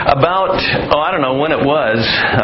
about, I don't know when it was,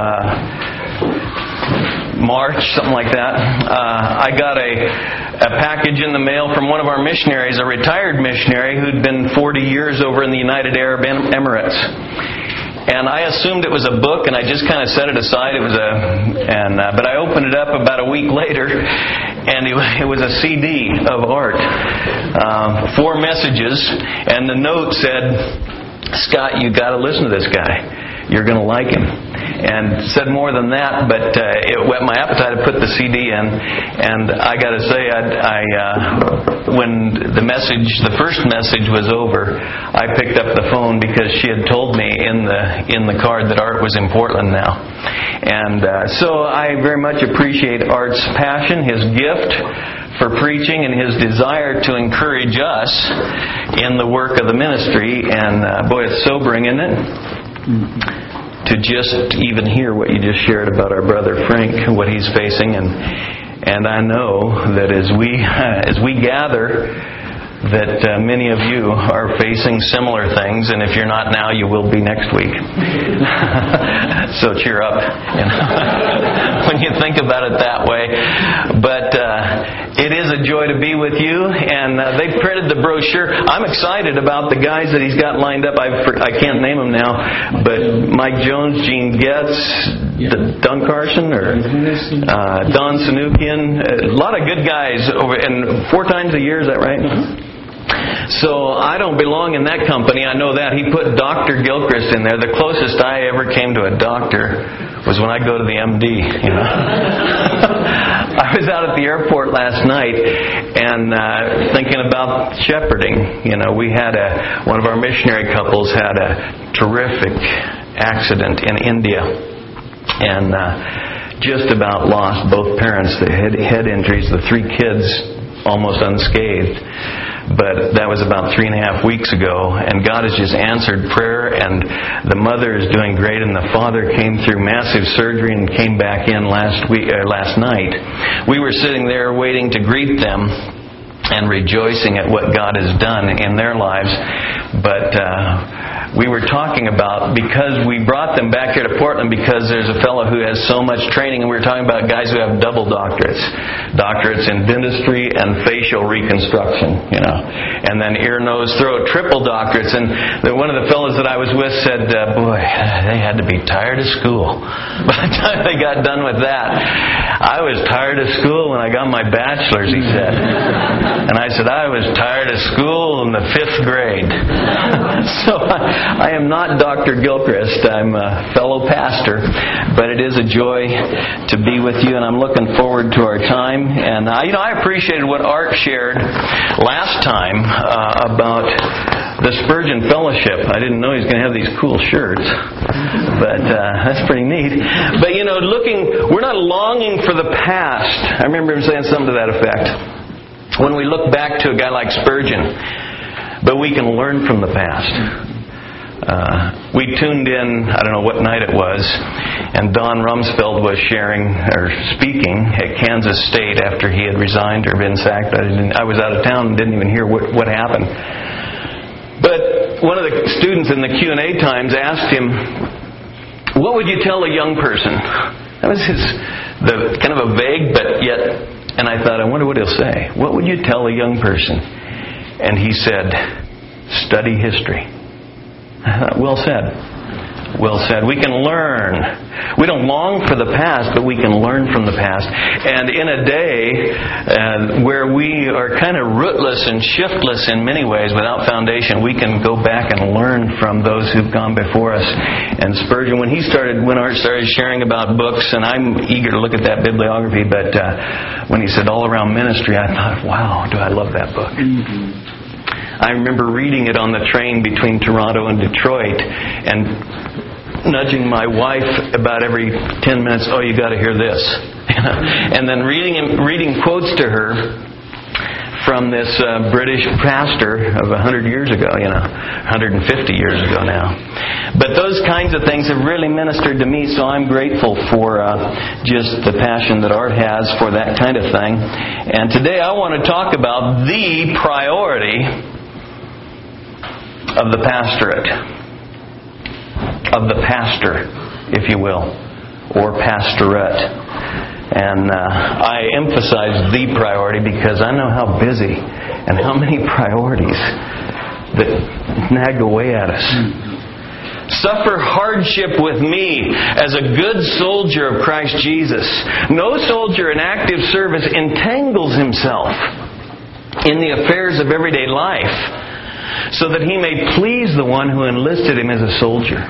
March, something like that, I got a package in the mail from one of our missionaries, a retired missionary who'd been 40 years over in the United Arab Emirates. And I assumed it was a book, and I just kind of set it aside. But I opened it up about a week later, and it was a CD of Art, 4 messages, and the note said, "Scott, you got to listen to this guy. You're going to like him." And said more than that, but it whet my appetite to put the CD in. And I got to say, when the first message was over, I picked up the phone because she had told me in the card that Art was in Portland now. And so I very much appreciate Art's passion, his gift for preaching, and his desire to encourage us in the work of the ministry. And boy, it's sobering, isn't it? To just even hear what you just shared about our brother Frank, what he's facing, and I know that as we gather, that many of you are facing similar things, and if you're not now, you will be next week. So cheer up, when you think about it that way. But it is a joy to be with you, and they printed the brochure. I'm excited about the guys that he's got lined up. I can't name them now, but Mike Jones, Gene Getz, Don Carson, or Don Sanukian, a lot of good guys over, and 4 times a year. Is that right? So I don't belong in that company. I know that. He put Dr. Gilchrist in there. The closest I ever came to a doctor was when I go to the MD. I was out at the airport last night and thinking about shepherding. We had one of our missionary couples had a terrific accident in India, and just about lost both parents. They had head injuries. The 3 kids almost unscathed. But that was about 3.5 weeks ago, and God has just answered prayer, and the mother is doing great, and the father came through massive surgery and came back in last night. We were sitting there waiting to greet them and rejoicing at what God has done in their lives. But we were talking about, because we brought them back here to Portland because there's a fellow who has so much training, and we were talking about guys who have double doctorates in dentistry and facial reconstruction, and then ear, nose, throat, triple doctorates. And one of the fellows that I was with said, boy, they had to be tired of school. By the time they got done with that, I was tired of school when I got my bachelor's, he said. And I said, I was tired of school in the 5th grade. So I am not Dr. Gilchrist. I'm a fellow pastor, but it is a joy to be with you, and I'm looking forward to our time. And I appreciated what Art shared last time about the Spurgeon Fellowship. I didn't know he was going to have these cool shirts, but that's pretty neat. But we're not longing for the past. I remember him saying something to that effect. When we look back to a guy like Spurgeon, but we can learn from the past. We tuned in, I don't know what night it was, and Don Rumsfeld was speaking at Kansas State after he had resigned or been sacked. I was out of town and didn't even hear what happened. But one of the students in the Q&A times asked him, what would you tell a young person? That was kind of a vague, but yet, and I thought, I wonder what he'll say. What would you tell a young person? And he said, study history. Well said. Well said. We can learn. We don't long for the past, but we can learn from the past. And in a day where we are kind of rootless and shiftless in many ways, without foundation, we can go back and learn from those who've gone before us. And Spurgeon, when Art started sharing about books, and I'm eager to look at that bibliography, but when he said All Around Ministry, I thought, wow, do I love that book. Mm-hmm. I remember reading it on the train between Toronto and Detroit and nudging my wife about every 10 minutes, oh, you got to hear this. And then reading quotes to her from this British pastor of 100 years ago, 150 years ago now. But those kinds of things have really ministered to me, so I'm grateful for just the passion that Art has for that kind of thing. And today I want to talk about the priority of the pastorate. of the pastor, if you will, or pastorate. And I emphasize the priority because I know how busy and how many priorities that nag away at us. Suffer hardship with me as a good soldier of Christ Jesus. No soldier in active service entangles himself in the affairs of everyday life so that he may please the one who enlisted him as a soldier.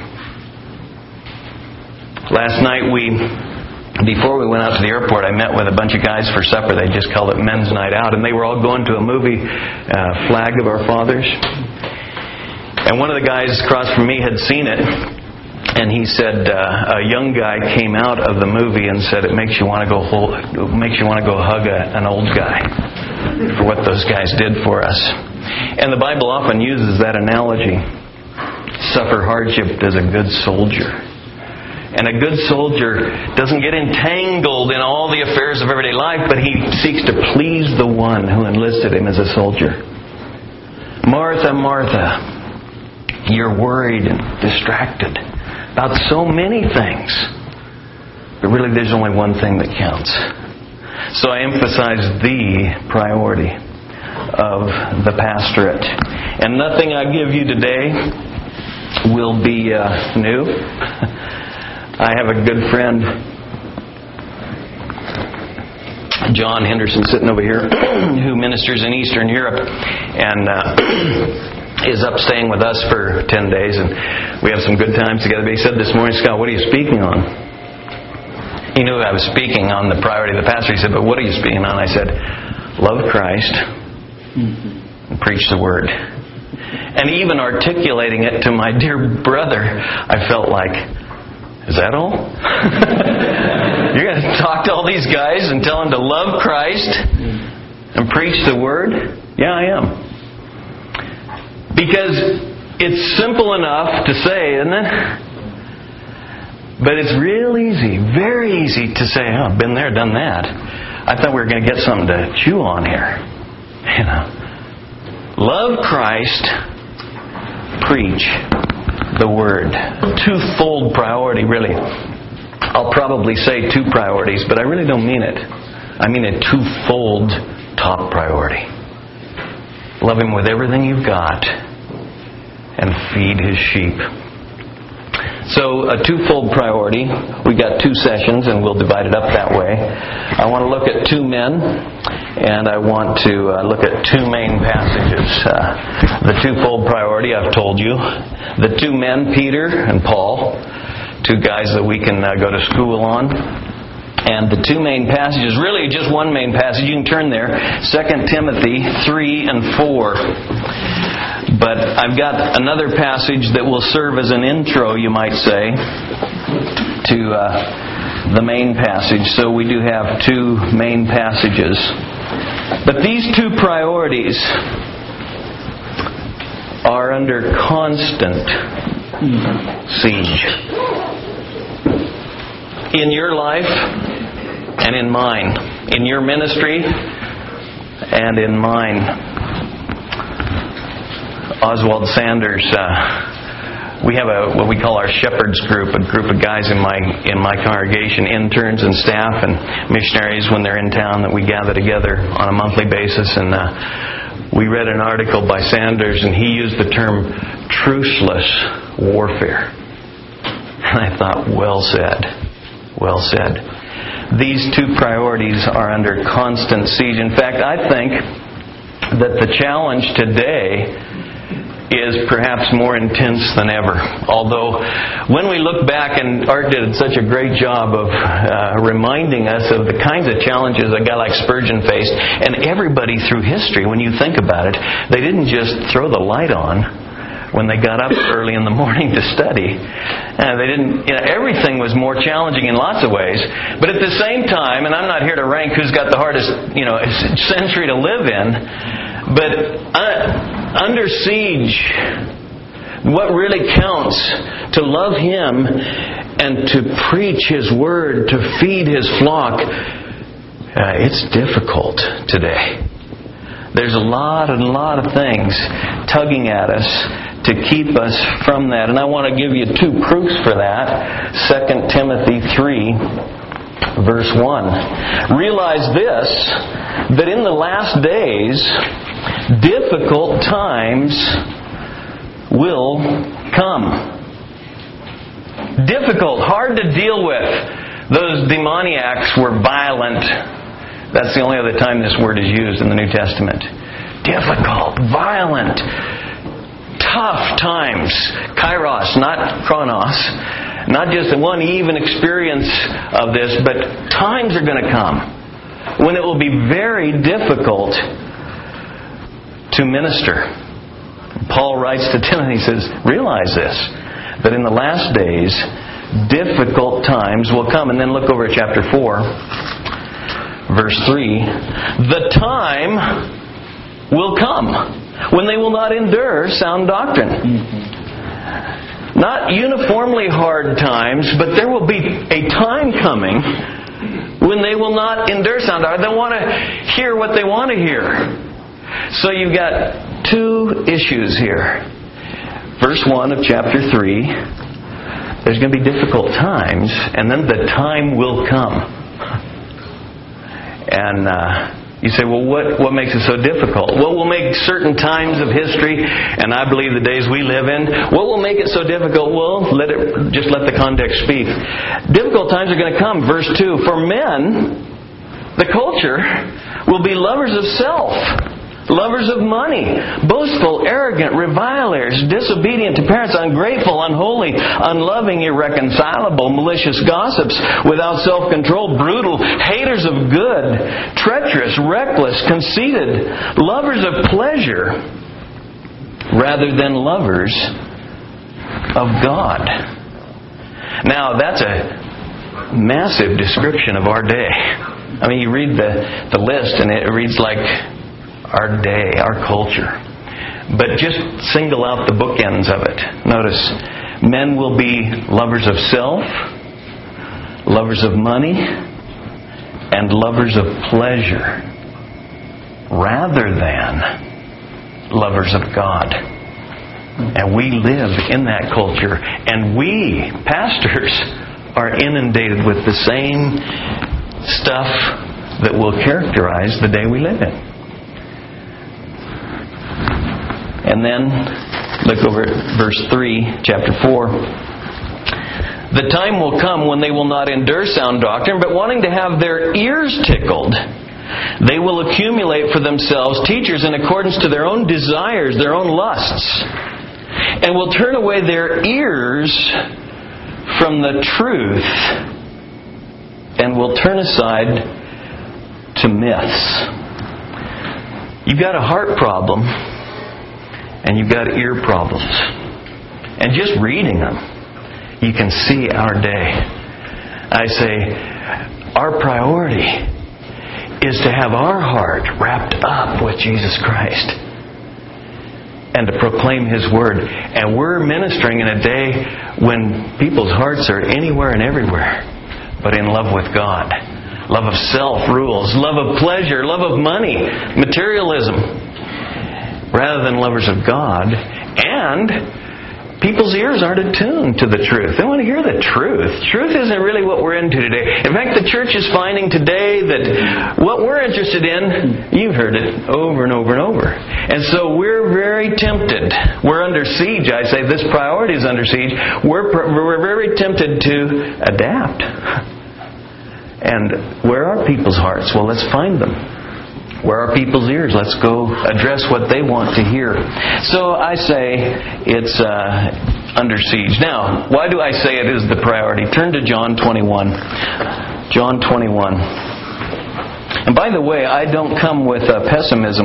Last night before we went out to the airport, I met with a bunch of guys for supper. They just called it Men's Night Out, and they were all going to a movie, Flag of Our Fathers. And one of the guys across from me had seen it, and he said a young guy came out of the movie and said it makes you want to go hug an old guy for what those guys did for us. And the Bible often uses that analogy. Suffer hardship as a good soldier. And a good soldier doesn't get entangled in all the affairs of everyday life, but he seeks to please the one who enlisted him as a soldier. Martha, Martha, you're worried and distracted about so many things. But really there's only one thing that counts. So I emphasize the priority of the pastorate. And nothing I give you today will be new. I have a good friend, John Henderson, sitting over here, who ministers in Eastern Europe and is up staying with us for 10 days, and we have some good times together. But he said this morning, Scott, what are you speaking on? He knew I was speaking on the priority of the pastor. He said, but what are you speaking on? I said, love Christ and preach the Word. And even articulating it to my dear brother, I felt like, is that all? You're going to talk to all these guys and tell them to love Christ and preach the Word? Yeah, I am. Because it's simple enough to say, isn't it? But it's real easy, very easy to say, oh, I've been there, done that. I thought we were going to get something to chew on here. You know. Love Christ, preach the Word. Twofold priority, really. I'll probably say two priorities, but I really don't mean it. I mean a twofold top priority. Love Him with everything you've got and feed His sheep. So a twofold priority. We got 2 sessions and we'll divide it up that way. I want to look at 2 men and I want to look at 2 main passages. The twofold priority, I've told you. The 2 men, Peter and Paul, 2 guys that we can go to school on. And the 2 main passages, really just one main passage. You can turn there, 2 Timothy 3 and 4. But I've got another passage that will serve as an intro, you might say, to the main passage. So we do have 2 main passages. But these 2 priorities are under constant siege. In your life and in mine. In your ministry and in mine. Oswald Sanders, we have what we call our shepherds group, a group of guys in my congregation, interns and staff and missionaries when they're in town that we gather together on a monthly basis. And we read an article by Sanders, and he used the term truceless warfare. And I thought, well said. Well said. These 2 priorities are under constant siege. In fact, I think that the challenge today is perhaps more intense than ever. Although, when we look back, and Art did such a great job of reminding us of the kinds of challenges a guy like Spurgeon faced, and everybody through history, when you think about it, they didn't just throw the light on when they got up early in the morning to study. They didn't. Everything was more challenging in lots of ways. But at the same time, and I'm not here to rank who's got the hardest, century to live in. But under siege, what really counts to love Him and to preach His Word, to feed His flock, it's difficult today. There's a lot of things tugging at us to keep us from that. And I want to give you two proofs for that. 2 Timothy 3, verse 1. Realize this, that in the last days, difficult times will come. Difficult, hard to deal with. Those demoniacs were violent. That's the only other time this word is used in the New Testament. Difficult, violent, tough times. Kairos, not chronos. Not just one even experience of this, but times are going to come when it will be very difficult to minister. Paul writes to Timothy, he says, realize this, that in the last days, difficult times will come. And then look over at chapter 4, verse 3. The time will come when they will not endure sound doctrine. Not uniformly hard times, but there will be a time coming when they will not endure sound doctrine. They want to hear what they want to hear. So you've got two issues here. Verse 1 of chapter 3. There's going to be difficult times, and then the time will come. And you say, well, what makes it so difficult? What will make certain times of history, and I believe the days we live in, what will make it so difficult? Well, let the context speak. Difficult times are going to come. Verse 2, for men, the culture, will be lovers of self, lovers of money, boastful, arrogant, revilers, disobedient to parents, ungrateful, unholy, unloving, irreconcilable, malicious gossips, without self-control, brutal, haters of good, treacherous, reckless, conceited, lovers of pleasure rather than lovers of God. Now, that's a massive description of our day. I mean, you read the list and it reads like our day, our culture. But just single out the bookends of it. Notice, men will be lovers of self, lovers of money, and lovers of pleasure, rather than lovers of God. And we live in that culture. And we, pastors, are inundated with the same stuff that will characterize the day we live in. And then, look over at verse 3, chapter 4. The time will come when they will not endure sound doctrine, but wanting to have their ears tickled, they will accumulate for themselves teachers in accordance to their own desires, their own lusts, and will turn away their ears from the truth, and will turn aside to myths. You've got a heart problem, and you've got ear problems. And just reading them, you can see our day. I say, our priority is to have our heart wrapped up with Jesus Christ and to proclaim His Word. And we're ministering in a day when people's hearts are anywhere and everywhere, but in love with God. Love of self rules, love of pleasure, love of money, materialism, rather than lovers of God. And people's ears aren't attuned to the truth. They want to hear the truth. Truth isn't really what we're into today. In fact, the church is finding today that what we're interested in, you've heard it over and over and over. And so we're very tempted. We're under siege. I say this priority is under siege. We're very tempted to adapt. And where are people's hearts? Well, let's find them. Where are people's ears? Let's go address what they want to hear. So I say it's under siege. Now, why do I say it is the priority? Turn to John 21. John 21. And by the way, I don't come with pessimism.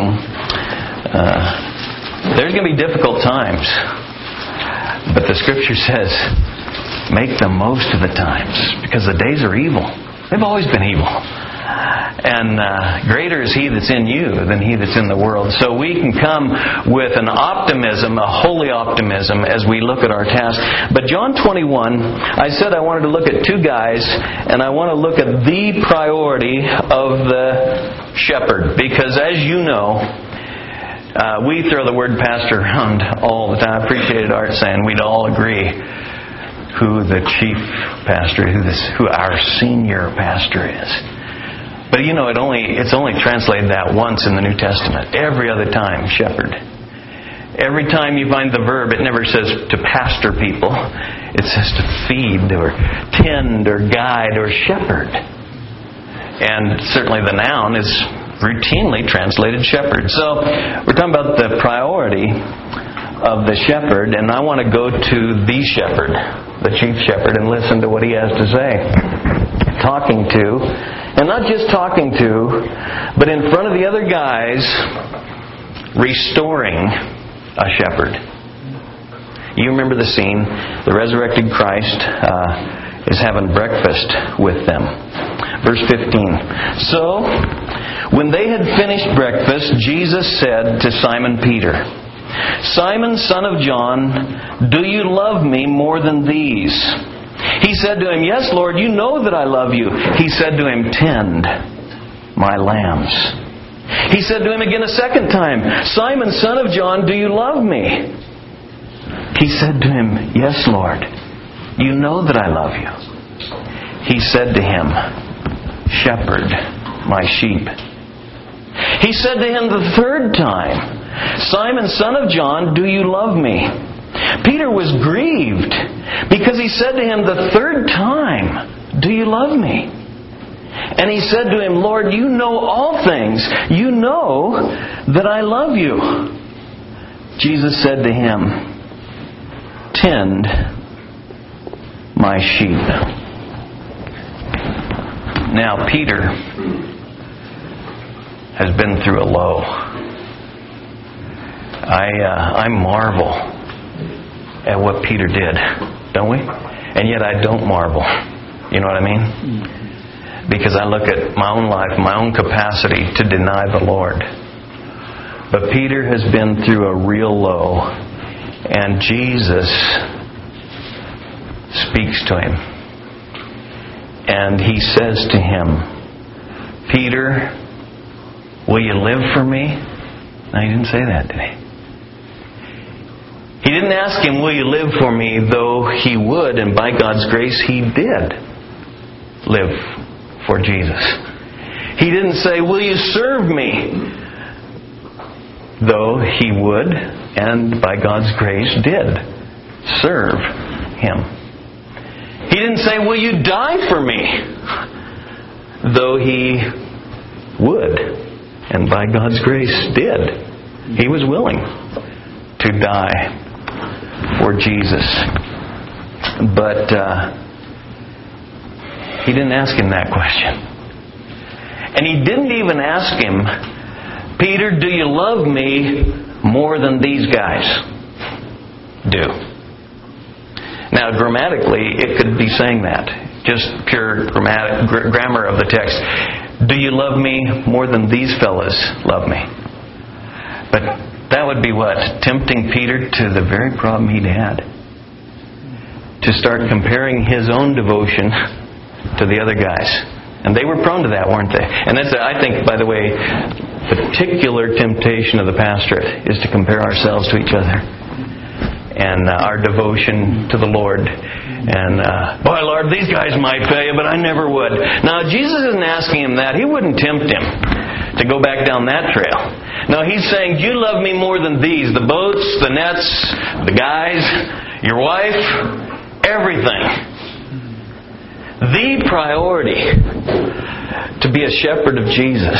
There's going to be difficult times. But the Scripture says, make the most of the times, because the days are evil. They've always been evil. And greater is He that's in you than he that's in the world. So we can come with an optimism, a holy optimism, as we look at our task. But John 21, I said I wanted to look at two guys, and I want to look at the priority of the shepherd. Because as you know, We throw the word pastor around all the time. I appreciated Art saying we'd all agree who the chief pastor, who our senior pastor is. But it's only translated that once in the New Testament. Every other time, shepherd. Every time you find the verb, it never says to pastor people. It says to feed or tend or guide or shepherd. And certainly the noun is routinely translated shepherd. So we're talking about the priority of the shepherd, and I want to go to the shepherd, the chief shepherd, and listen to what he has to say. Talking to, and not just talking to, but in front of the other guys, restoring a shepherd. You remember the scene. The resurrected Christ is having breakfast with them. Verse 15. So, when they had finished breakfast, Jesus said to Simon Peter, Simon, son of John, do you love me more than these? He said to him, Yes, Lord, you know that I love you. He said to him, Tend my lambs. He said to him again a second time, Simon, son of John, do you love me? He said to him, Yes, Lord, you know that I love you. He said to him, Shepherd my sheep. He said to him the third time, Simon, son of John, do you love me? Peter was grieved because he said to him the third time, Do you love me? And he said to him, Lord, you know all things. You know that I love you. Jesus said to him, Tend my sheep. Now, Peter has been through a low. I marvel at what Peter did, don't we? And yet I don't marvel. You know what I mean? Because I look at my own life, my own capacity to deny the Lord. But Peter has been through a real low, and Jesus speaks to him. And he says to him, Peter, will you live for me? No, he didn't say that, did he? He didn't ask him, will you live for me, though he would, and by God's grace he did live for Jesus. He didn't say, will you serve me? Though he would, and by God's grace did serve him. He didn't say, will you die for me? Though he would, and by God's grace did. He was willing to die for Jesus. But he didn't ask him that question. And he didn't even ask him, Peter, do you love me more than these guys do? Now, grammatically, it could be saying that. Just pure grammar of the text. Do you love me more than these fellas love me? But that would be what? Tempting Peter to the very problem he'd had. To start comparing his own devotion to the other guys. And they were prone to that, weren't they? And that's, I think, by the way, particular temptation of the pastorate is to compare ourselves to each other. And our devotion to the Lord. And, boy, Lord, these guys might fail you, but I never would. Now, Jesus isn't asking him that. He wouldn't tempt him to go back down that trail. No, he's saying, you love me more than these. The boats, the nets, the guys, your wife, everything. The priority to be a shepherd of Jesus.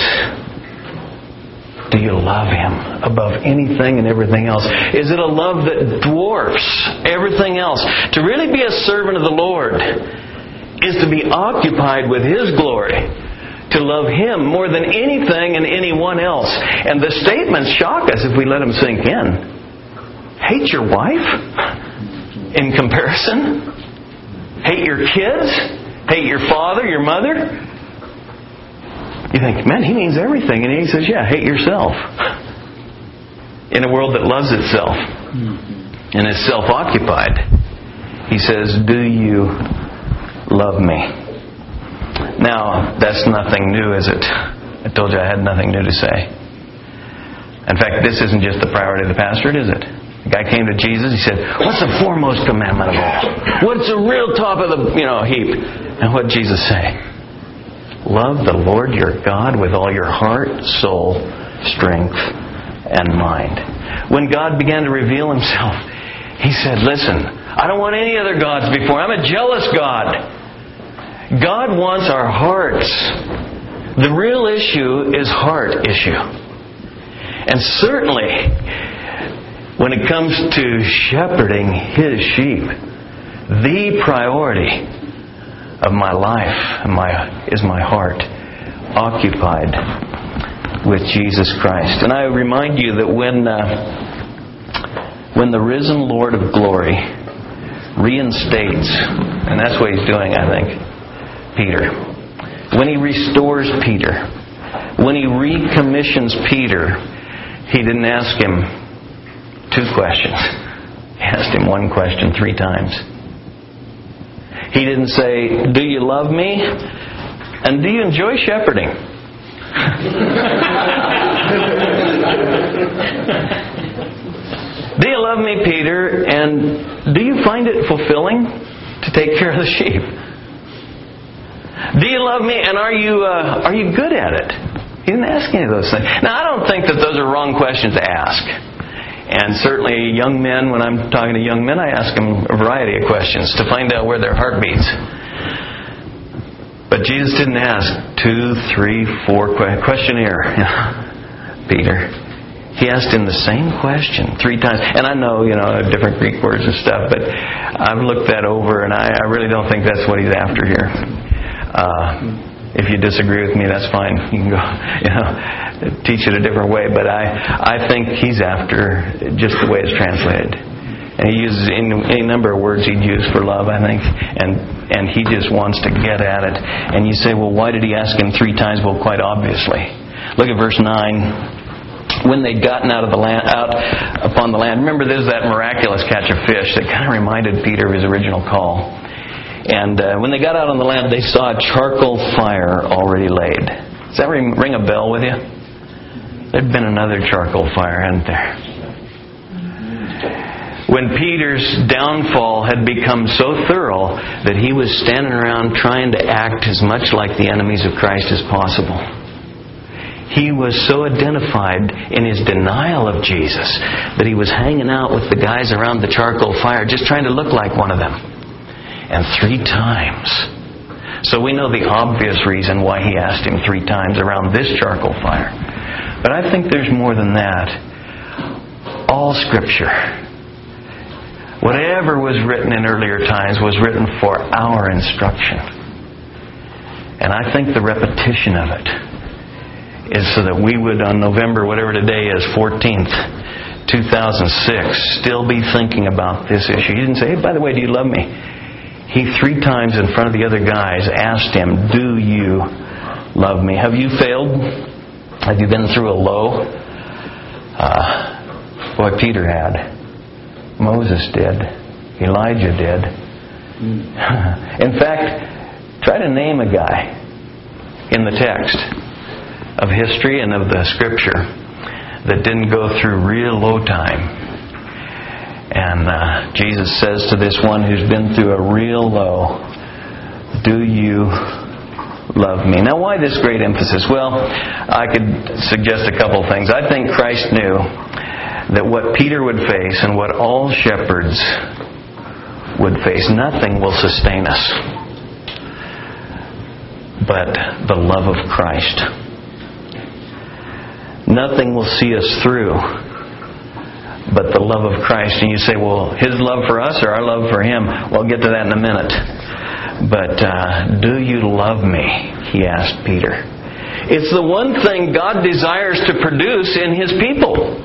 Do you love Him above anything and everything else? Is it a love that dwarfs everything else? To really be a servant of the Lord is to be occupied with His glory. To love Him more than anything and anyone else. And the statements shock us if we let them sink in. Hate your wife? In comparison? Hate your kids? Hate your father, your mother? You think, man, he means everything. And he says, yeah, hate yourself. In a world that loves itself and is self-occupied, he says, do you love me? Now, that's nothing new, is it? I told you I had nothing new to say. In fact, this isn't just the priority of the pastorate, is it? The guy came to Jesus. He said, "What's the foremost commandment of all? What's the real top of the heap?" And what did Jesus say? Love the Lord your God with all your heart, soul, strength, and mind. When God began to reveal Himself, He said, "Listen, I don't want any other gods before. I'm a jealous God." God wants our hearts. The real issue is heart issue. And certainly, when it comes to shepherding His sheep, the priority of my life is my heart occupied with Jesus Christ. And I remind you that when the risen Lord of glory reinstates, and that's what He's doing, I think, Peter. When He restores Peter, when He recommissions Peter, He didn't ask him 2 questions. He asked him 1 question 3 times. He didn't say, "Do you love me? And do you enjoy shepherding?" "Do you love me, Peter? And do you find it fulfilling to take care of the sheep? Do you love me? And are you good at it?" He didn't ask any of those things. Now, I don't think that those are wrong questions to ask. And certainly young men, when I'm talking to young men, I ask them a variety of questions to find out where their heart beats. But Jesus didn't ask 2, 3, 4 questionnaire, Peter. He asked him the same question 3 times. And I know, different Greek words and stuff, but I've looked that over, and I really don't think that's what He's after here. If you disagree with me, that's fine. You can go, teach it a different way. But I think He's after just the way it's translated. And He uses any number of words He'd use for love, I think. And He just wants to get at it. And you say, well, why did He ask him 3 times? Well, quite obviously. Look at verse 9. When they'd gotten out upon the land. Remember, there's that miraculous catch of fish that kind of reminded Peter of his original call. And when they got out on the land, they saw a charcoal fire already laid. Does that ring a bell with you? There'd been another charcoal fire, hadn't there? When Peter's downfall had become so thorough that he was standing around trying to act as much like the enemies of Christ as possible. He was so identified in his denial of Jesus that he was hanging out with the guys around the charcoal fire just trying to look like one of them. And 3 times. So we know the obvious reason why He asked him 3 times around this charcoal fire. But I think there's more than that. All Scripture, whatever was written in earlier times, was written for our instruction. And I think the repetition of it is so that we would, on November, whatever today is, 14th, 2006, still be thinking about this issue. He didn't say, "Hey, by the way, do you love me?" He 3 times in front of the other guys asked him, "Do you love me?" Have you failed? Have you been through a low? Boy, Peter had. Moses did. Elijah did. In fact, try to name a guy in the text of history and of the Scripture that didn't go through real low time. And Jesus says to this one who's been through a real low, "Do you love me?" Now, why this great emphasis? Well, I could suggest a couple of things. I think Christ knew that what Peter would face and what all shepherds would face, nothing will sustain us but the love of Christ. Nothing will see us through but the love of Christ. And you say, well, His love for us or our love for Him? Well, I'll get to that in a minute. But do you love me? He asked Peter. It's the one thing God desires to produce in His people.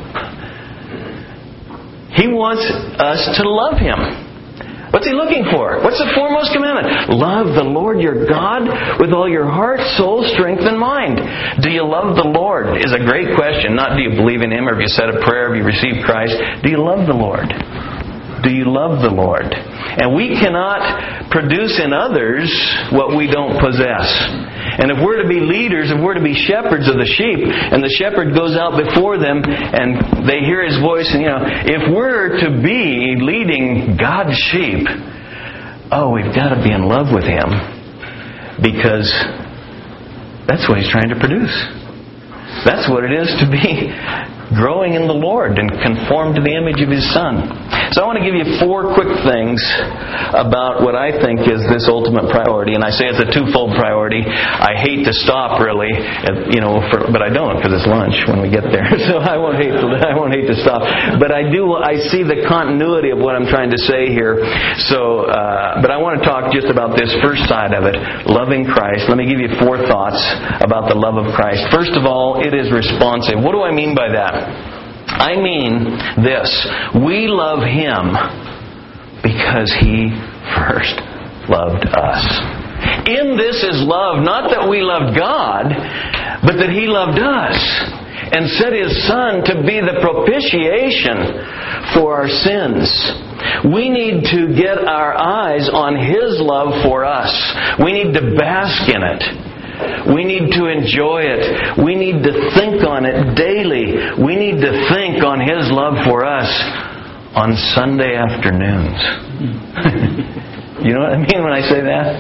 He wants us to love Him. What's He looking for? What's the foremost commandment? Love the Lord your God with all your heart, soul, strength, and mind. Do you love the Lord? Is a great question. Not do you believe in Him, or have you said a prayer, have you received Christ? Do you love the Lord? Do you love the Lord? And we cannot produce in others what we don't possess. And if we're to be leaders, if we're to be shepherds of the sheep, and the shepherd goes out before them and they hear his voice, and if we're to be leading God's sheep, we've got to be in love with Him, because that's what He's trying to produce. That's what it is to be growing in the Lord and conformed to the image of His Son. So I want to give you 4 quick things about what I think is this ultimate priority. And I say it's a twofold priority. I hate to stop, really, but I don't, because it's lunch when we get there. So I won't hate to stop. But I see the continuity of what I'm trying to say here. So, but I want to talk just about this first side of it, loving Christ. Let me give you 4 thoughts about the love of Christ. First of all, it is responsive. What do I mean by that? I mean this. We love Him because He first loved us. In this is love, not that we loved God, but that He loved us and sent His Son to be the propitiation for our sins. We need to get our eyes on His love for us. We need to bask in it. We need to enjoy it. We need to think on it daily. We need to think on His love for us on Sunday afternoons. You know what I mean when I say that?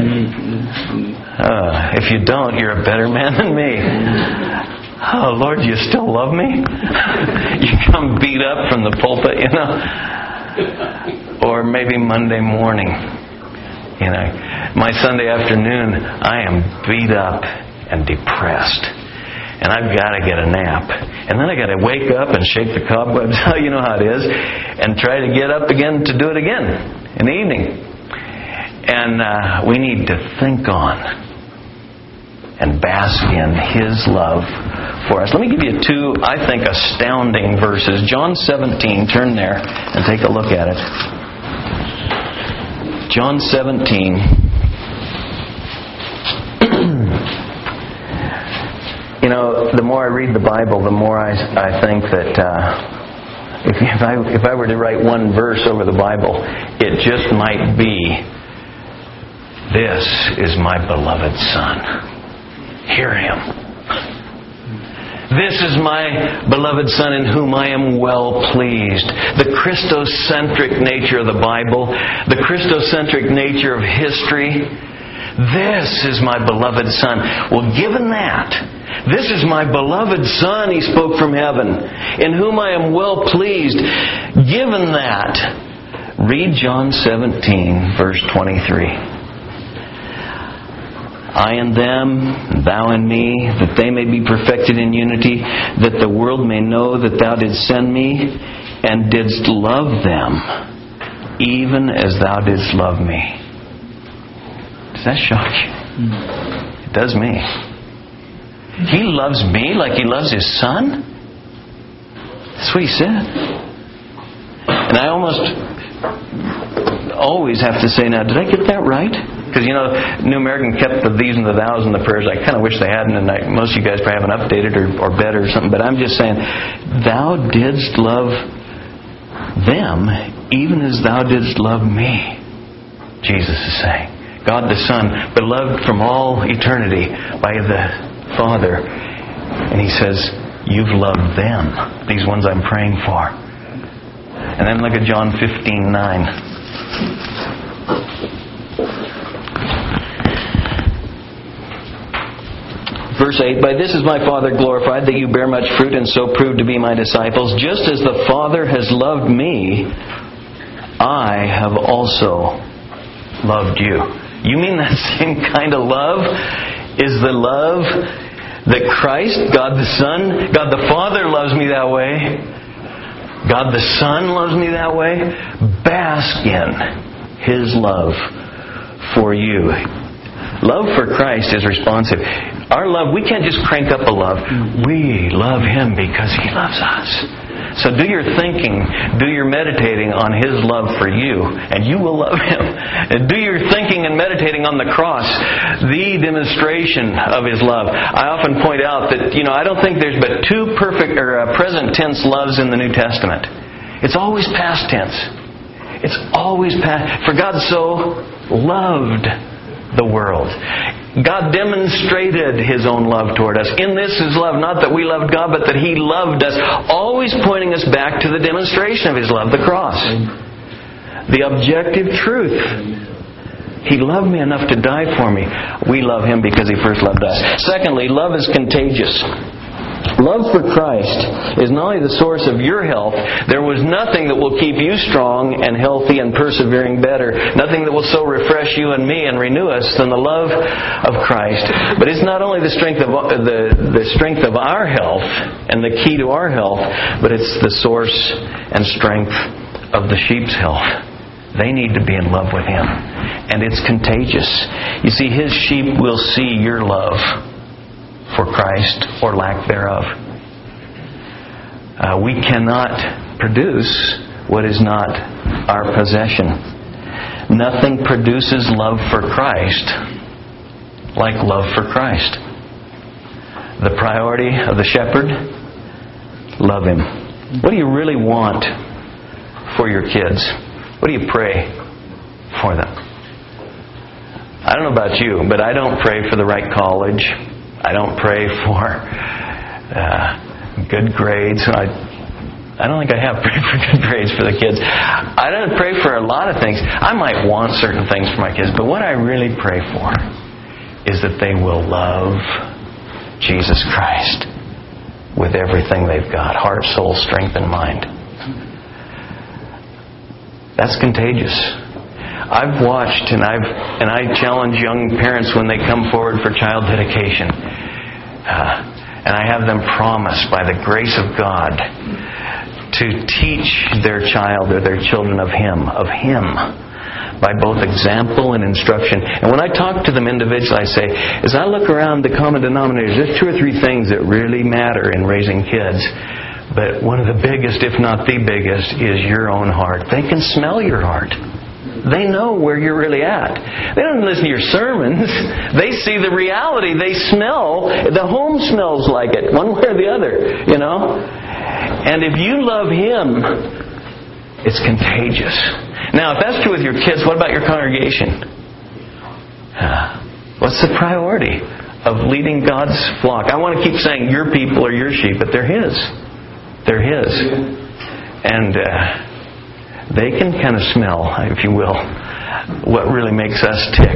If you don't, you're a better man than me. Oh, Lord, you still love me? You come beat up from the pulpit, Or maybe Monday morning. My Sunday afternoon, I am beat up and depressed. And I've got to get a nap. And then I got to wake up and shake the cobwebs out, you know how it is, and try to get up again to do it again in the evening. And we need to think on and bask in His love for us. Let me give you 2, I think, astounding verses. John 17, turn there and take a look at it. John 17. The more I read the Bible, the more I think that if I were to write one verse over the Bible, it just might be, "This is my beloved Son. Hear Him. This is my beloved Son in whom I am well pleased." The Christocentric nature of the Bible, the Christocentric nature of history. This is my beloved Son. Well, given that, this is my beloved Son, He spoke from heaven, in whom I am well pleased. Given that, read John 17, verse 23. "I in them, Thou in me, that they may be perfected in unity, that the world may know that Thou didst send me, and didst love them, even as Thou didst love me." Does that shock you? It does me. He loves me like He loves His Son? That's what He said. And I almost always have to say, now, did I get that right? Because, New American kept the these and the thous and the prayers. I kind of wish they hadn't, and most of you guys probably haven't updated or better or something. But I'm just saying, Thou didst love them even as Thou didst love me. Jesus is saying. God the Son, beloved from all eternity by the Father. And He says, you've loved them, these ones I'm praying for. And then look at John 15:9. Verse 8, "By this is my Father glorified, that you bear much fruit and so prove to be my disciples. Just as the Father has loved me, I have also loved you." You mean that same kind of love is the love that Christ, God the Son, God the Father loves me that way. God the Son loves me that way. Bask in His love for you. Love for Christ is responsive. Our love, we can't just crank up a love. We love Him because He loves us. So do your thinking, do your meditating on His love for you, and you will love Him. And do your thinking and meditating on the cross, the demonstration of His love. I often point out that, I don't think there's but 2 perfect or present tense loves in the New Testament. It's always past tense. It's always past. For God so loved the world. God demonstrated His own love toward us. In this is love, not that we loved God, but that He loved us, always pointing us back to the demonstration of His love, the cross. The objective truth. He loved me enough to die for me. We love Him because He first loved us. Secondly, love is contagious. Love for Christ is not only the source of your health. There was nothing that will keep you strong and healthy and persevering better. Nothing that will so refresh you and me and renew us than the love of Christ. But it's not only the strength of our health and the key to our health, but it's the source and strength of the sheep's health. They need to be in love with Him. And it's contagious. You see, His sheep will see your love for Christ or lack thereof. We cannot produce what is not our possession. Nothing produces love for Christ like love for Christ. The priority of the shepherd, love Him. What do you really want for your kids? What do you pray for them? I don't know about you, but I don't pray for the right college. I don't pray for good grades. I don't think I have prayed for good grades for the kids. I don't pray for a lot of things. I might want certain things for my kids, but what I really pray for is that they will love Jesus Christ with everything they've got. Heart, soul, strength, and mind. That's contagious. I've watched and I challenge young parents when they come forward for child dedication. And I have them promise by the grace of God to teach their child or their children of Him, by both example and instruction. And when I talk to them individually, I say, as I look around the common denominators, there's 2 or 3 things that really matter in raising kids. But one of the biggest, if not the biggest, is your own heart. They can smell your heart. They know where you're really at. They don't listen to your sermons. They see the reality. They smell. The home smells like it, one way or the other, you know. And if you love Him, it's contagious. Now, if that's true with your kids, what about your congregation? What's the priority of leading God's flock? I want to keep saying your people are your sheep, but they're His. They're His. And they can kind of smell, if you will, what really makes us tick.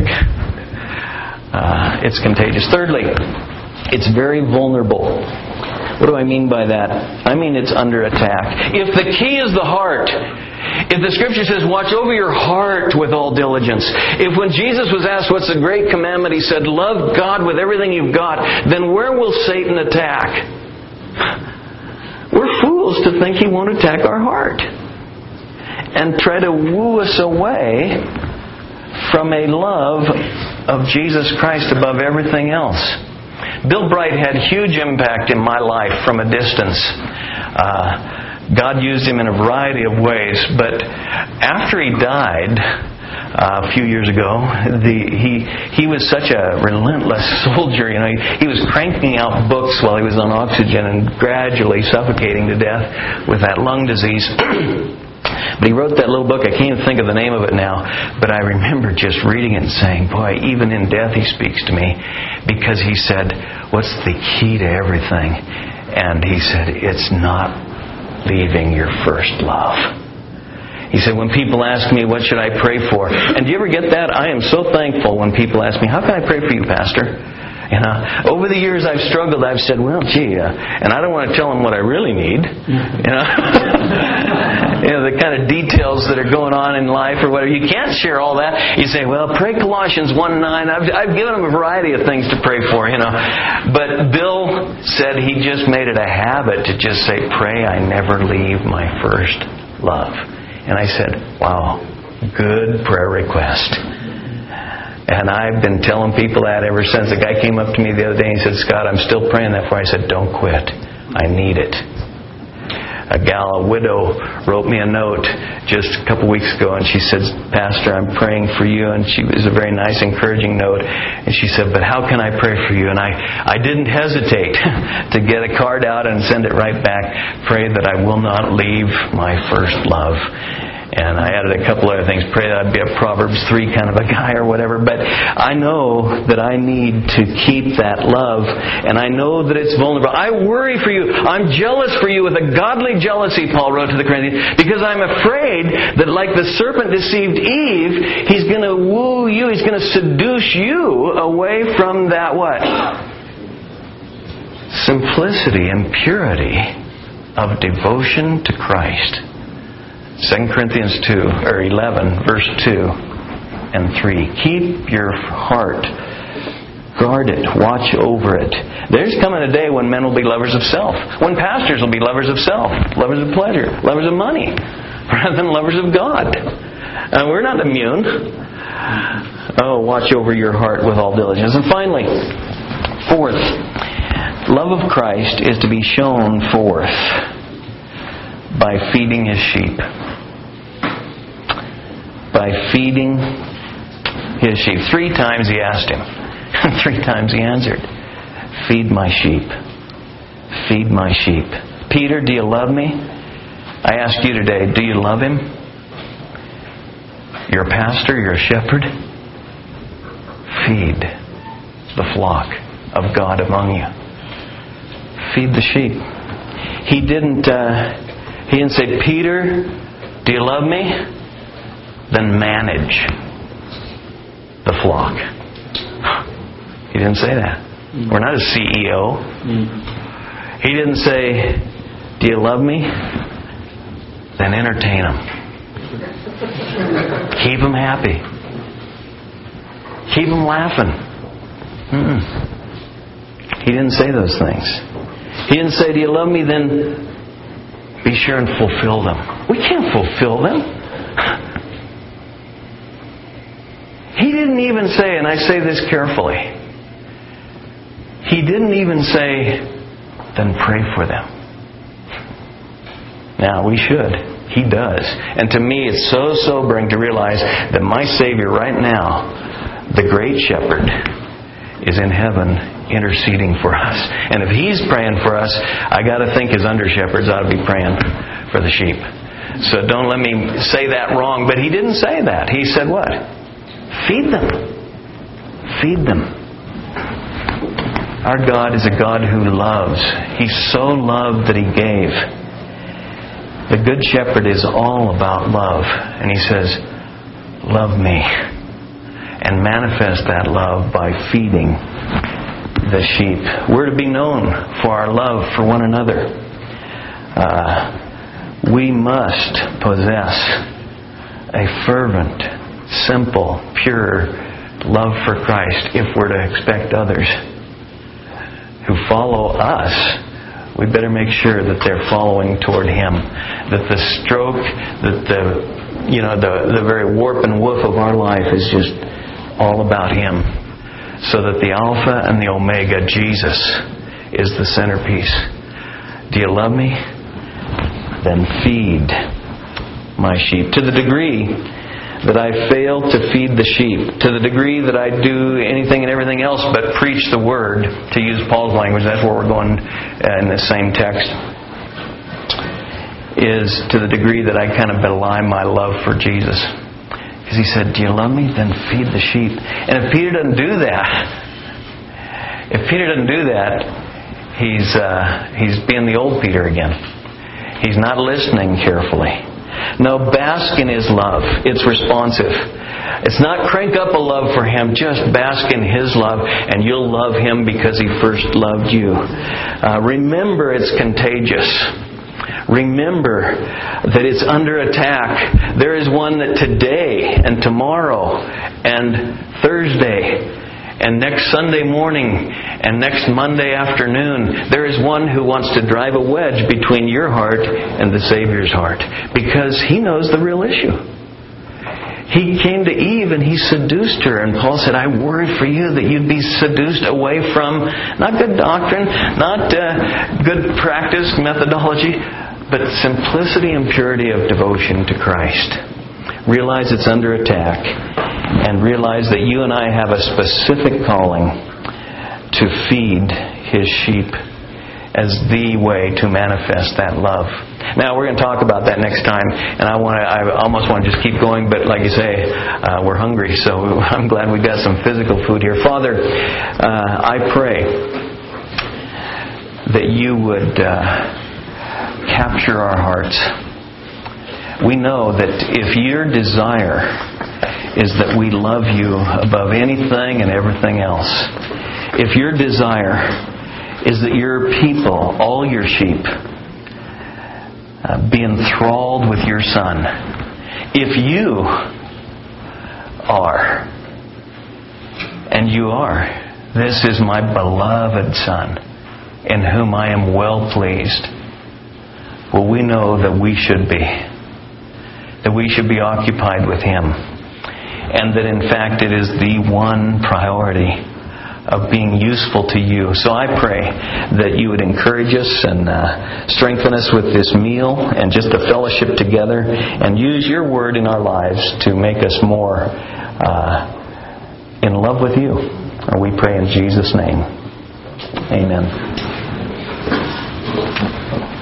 It's contagious. Thirdly, it's very vulnerable. What do I mean by that? I mean it's under attack. If the key is the heart, if the Scripture says, watch over your heart with all diligence. If when Jesus was asked what's the great commandment, He said, love God with everything you've got, then where will Satan attack? We're fools to think he won't attack our heart and try to woo us away from a love of Jesus Christ above everything else. Bill Bright had huge impact in my life from a distance. God used him in a variety of ways, but after he died a few years ago, he was such a relentless soldier. You know, he was cranking out books while he was on oxygen and gradually suffocating to death with that lung disease. But he wrote that little book. I can't even think of the name of it now, but I remember just reading it and saying, boy, even in death He speaks to me, because he said, what's the key to everything? And he said, it's not leaving your first love. He said, when people ask me, what should I pray for? And do you ever get that? I am so thankful when people ask me, how can I pray for you, Pastor? You know, over the years I've struggled. I've said, well, and I don't want to tell them what I really need. You know, the kind of details that are going on in life or whatever. You can't share all that. You say, well, pray Colossians 1:9. I've given them a variety of things to pray for, you know. But Bill said he just made it a habit to just say, pray I never leave my first love. And I said, wow, good prayer request. And I've been telling people that ever since. The guy came up to me the other day and he said, Scott, I'm still praying that for you. I said, don't quit. I need it. A widow, wrote me a note just a couple weeks ago, and she said, Pastor, I'm praying for you. And she was a very nice, encouraging note. And she said, but how can I pray for you? And I didn't hesitate to get a card out and send it right back. Pray that I will not leave my first love. And I added a couple other things. Pray that I'd be a Proverbs 3 kind of a guy or whatever. But I know that I need to keep that love. And I know that it's vulnerable. I worry for you. I'm jealous for you with a godly jealousy, Paul wrote to the Corinthians. Because I'm afraid that like the serpent deceived Eve, he's going to woo you. He's going to seduce you away from that what? Simplicity and purity of devotion to Christ. 2 Corinthians 11, verse 2 and 3. Keep your heart. Guard it. Watch over it. There's coming a day when men will be lovers of self. When pastors will be lovers of self. Lovers of pleasure. Lovers of money. Rather than lovers of God. We're not immune. Oh, watch over your heart with all diligence. And finally, fourth, love of Christ is to be shown forth by feeding His sheep. By feeding His sheep. 3 times He asked Him. 3 times He answered. Feed my sheep. Feed my sheep. Peter, do you love me? I ask you today, do you love Him? You're a pastor, you're a shepherd. Feed the flock of God among you. Feed the sheep. He didn't say, Peter, do you love me? Then manage the flock. He didn't say that. We're not a CEO. He didn't say, do you love me? Then entertain them. Keep them happy. Keep them laughing. He didn't say those things. He didn't say, do you love me? Then be sure and fulfill them. We can't fulfill them. He didn't even say, and I say this carefully, He didn't even say, then pray for them. Now, we should. He does. And to me, it's so sobering to realize that my Savior right now, the great shepherd, is in heaven interceding for us. And if He's praying for us, I got to think His under-shepherds ought to be praying for the sheep. So don't let me say that wrong. But He didn't say that. He said what? Feed them. Feed them. Our God is a God who loves. He so loved that He gave. The Good Shepherd is all about love. And He says, love me. And manifest that love by feeding the sheep. We're to be known for our love for one another. We must possess a fervent, simple, pure love for Christ if we're to expect others who follow us. We better make sure that they're following toward Him. That the stroke, that the very warp and woof of our life is just all about Him. So that the Alpha and the Omega, Jesus, is the centerpiece. Do you love me? Then feed my sheep. To the degree that I fail to feed the sheep, to the degree that I do anything and everything else but preach the Word, to use Paul's language, that's where we're going in the same text, is to the degree that I kind of belie my love for Jesus. Because He said, do you love me? Then feed the sheep. And if Peter doesn't do that, he's being the old Peter again. He's not listening carefully. No, bask in His love. It's responsive. It's not crank up a love for Him. Just bask in His love, and you'll love Him because He first loved you. Remember, it's contagious. Remember that it's under attack. There is one that today and tomorrow and Thursday and next Sunday morning and next Monday afternoon, there is one who wants to drive a wedge between your heart and the Savior's heart. Because He knows the real issue. He came to Eve and He seduced her. And Paul said, I worry for you that you'd be seduced away from not good doctrine, not good practice, methodology, but simplicity and purity of devotion to Christ. Realize it's under attack. And realize that you and I have a specific calling to feed His sheep as the way to manifest that love. Now, we're going to talk about that next time, and I almost want to just keep going, but like you say, we're hungry, so I'm glad we got some physical food here. Father, I pray that you would capture our hearts. We know that if your desire is that we love you above anything and everything else, if your desire is that your people, all your sheep, be enthralled with your Son. If you are, and you are, this is my beloved Son, in whom I am well pleased. Well, we know that we should be. That we should be occupied with Him. And that in fact it is the one priority of being useful to you. So I pray that you would encourage us and strengthen us with this meal and just the fellowship together, and use your word in our lives to make us more in love with you. And we pray in Jesus' name. Amen.